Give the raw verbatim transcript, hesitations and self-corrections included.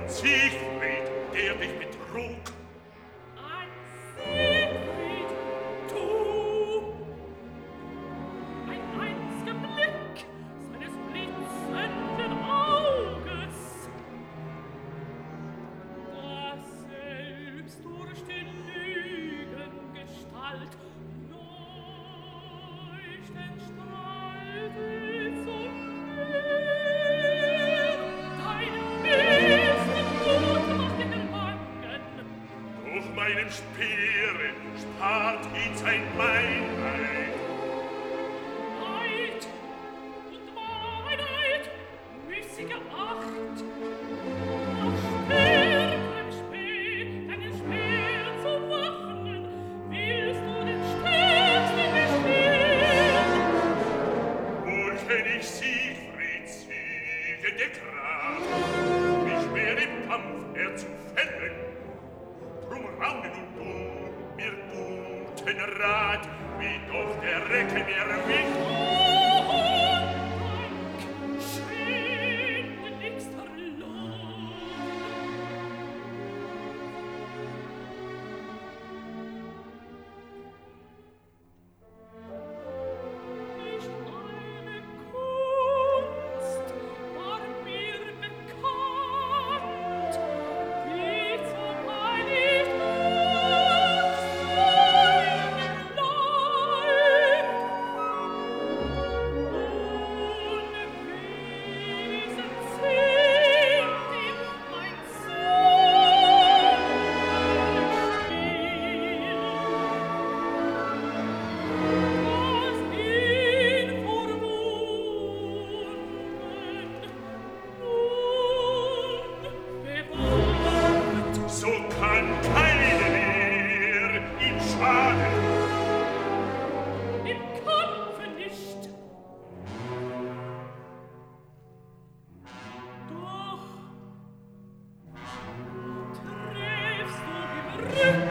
Siegfried, der dich betrug. Ein Siegfried, du! Ein einziger Blick seines blitzenden Auges, das selbst durch die Lügengestalt leuchtend strahlte so schwer. Dein besten Mut macht er wangen. Durch meinen Speere spart ihn sein Meinheit. Neid und Wahrheit, müßige Acht, noch stärkerem Speer, deinen Speer zu waffnen, willst du den Stärksten bestehen. Wohl kenn ich Siegfrieds siegende Kraft, wie schwer im Kampf er zu fällen. Drum raune nun du mir guten Rat, wie doch der Recke mir mich. Oh, Dank, schwindeligster Lohn. Nicht eine Kunst war mir bekannt, die zum Heiligt auf seinem Leib unwesen singt ihm mein Sonnenspiel. Was ihn verwunden, nun bewahrt. So kann keine Lehr ihm schaden. Im Kampfe nicht. Doch treffst du im Rücken